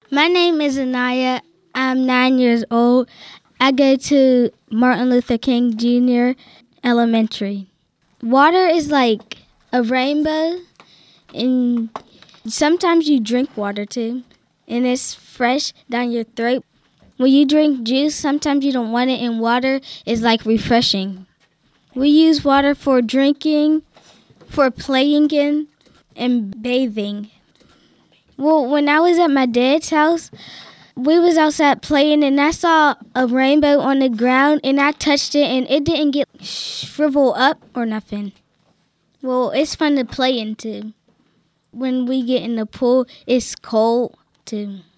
My name is Anaya. I'm 9 years old. I go to Martin Luther King Jr. Elementary. Water is like a rainbow, and sometimes you drink water too, and it's fresh down your throat. When you drink juice, sometimes you don't want it, and water is like refreshing. We use water for drinking, for playing in, and bathing. Well, when I was at my dad's house, we was outside playing, and I saw a rainbow on the ground, and I touched it, and it didn't get shriveled up or nothing. Well, it's fun to play in too. When we get in the pool, it's cold too.